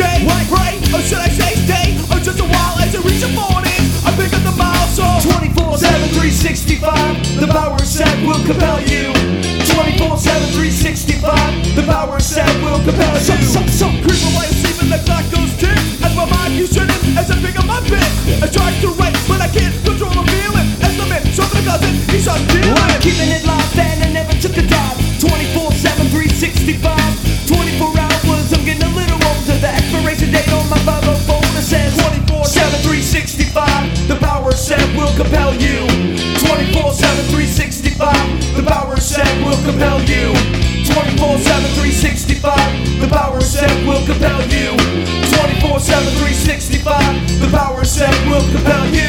day, pray, or should I say stay, or just a while as I reach the morning, I pick up the milestone. 24/7, 365, the power set will compel you. 24/7, 365, the power set will compel you. Some creep away asleep and the clock goes tick, as my mind keeps turning as I pick up my pen. I try to write, but I can't control the feeling. As the man, something cousin, he starts dealing. I'm keeping it locked and I never took a dive. 24/7, 365, 24 hours, I'm getting a little older. The expiration date on my Bible folder says 24/7, 365, the power set will compel you. 24/7, 365, the power set will compel you. 24/7, 365, the power set will compel you. 24/7, 365, the power set will compel you.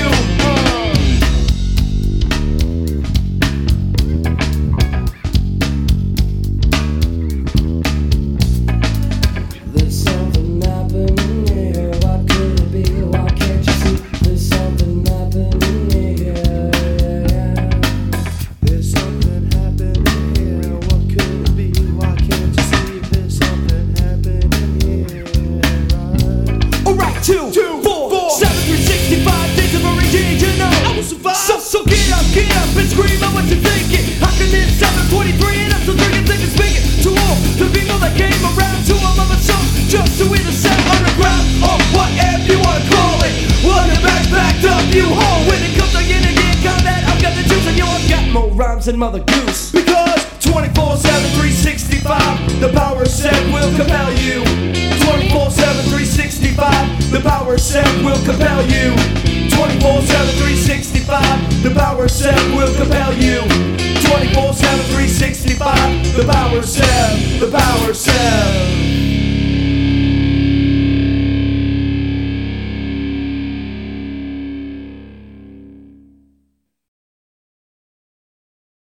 There's something happening here. What could it be? Why can't you see? There's something happening here. There's something happening here. What could it be? Why can't you see? There's something happening here. Alright, 2, 4, 7, 365 days of origin, you know I will survive. So get up and scream out what you're thinking. How can this 7:23 and I'm still drinking, thinking, speaking to all the people that came around, to all of us songs, just to hear the sound underground, or whatever you wanna call it. Well, you're backed up, you hold. When it comes to yin and yang combat, I've got the juice and you all got more rhymes than Mother Goose. Because 24/7, 365, the power set will compel you. 24/7, 365, the power set will compel you. 24/7, 365, the power set will compel you. 24/7, 365, the power set, the power set.